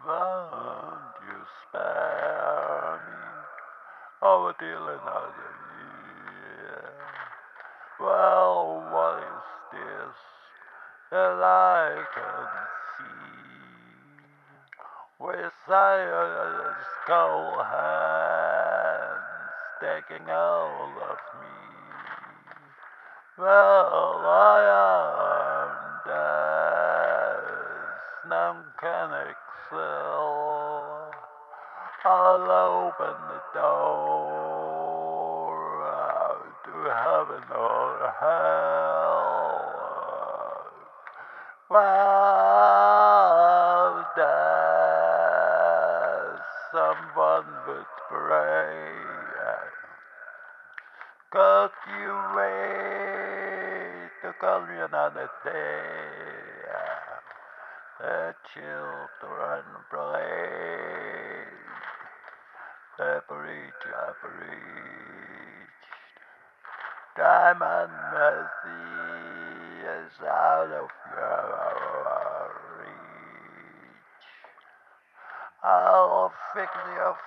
Won't you spare me till another year? Well, what is this that I can see? With Zion's cold hands taking hold of me. Well, I am dead, none can excel. I'll open the door to heaven or hell. Well, there's someone would pray. Could you wait to call me another day? The children play. The bridge I breached. Time and mercy is out of your reach. I'll fix your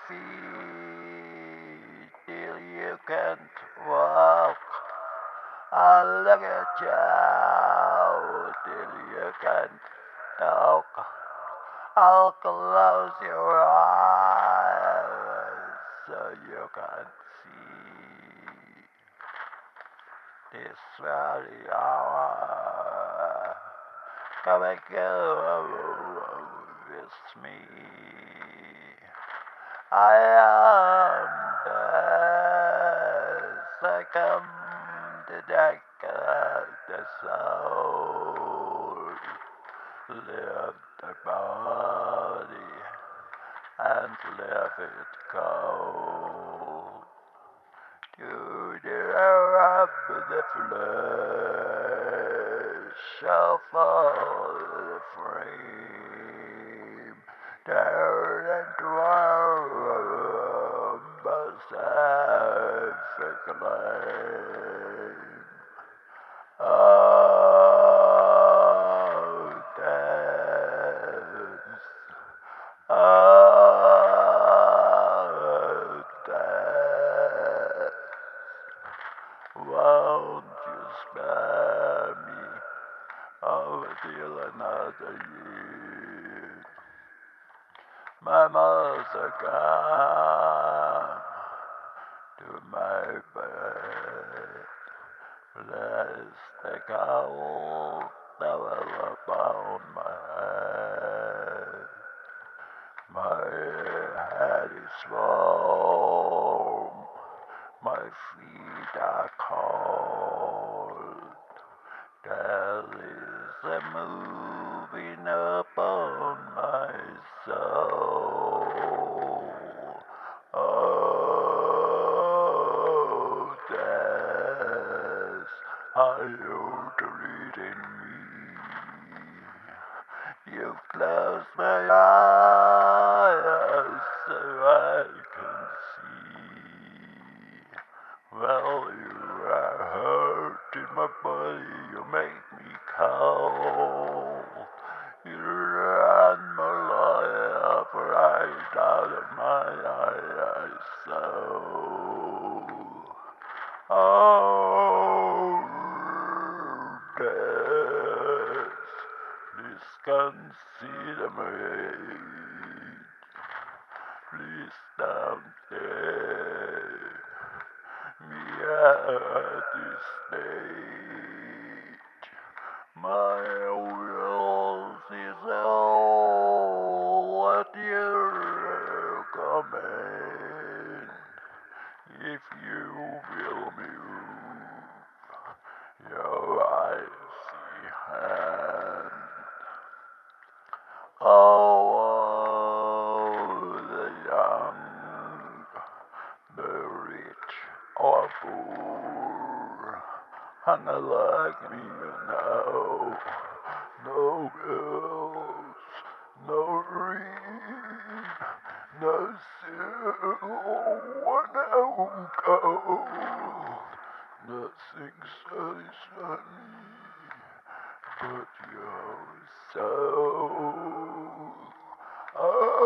feet till you can't walk. I'll look at you till you can't talk. I'll close your eyes so you can't see. This very hour, come and go with me. I am the second deck the soul, live the body and let it go. To the of the flesh of all the frame, there and warm Pacific lane. Oh, dance. Oh, dance. Won't you spare me till another year? My mother gone to my bed. Bless the cold towel upon my head. My head is warm, my feet are cold. There is a moving upon my soul. Oh, death, are you treating me? You close my eyes so I can see. Well, you are hurting my body, you make me cold. You run my life right out of my eyes, soul. Oh, death, please consider me. Please don't take me at this stage. My will is all what you recommend. If you will move your icy hand. Oh, the young, the rich, or poor, and like me, you know, no bills, no ring, no silver, no gold, nothing satisfies me but your soul. Oh,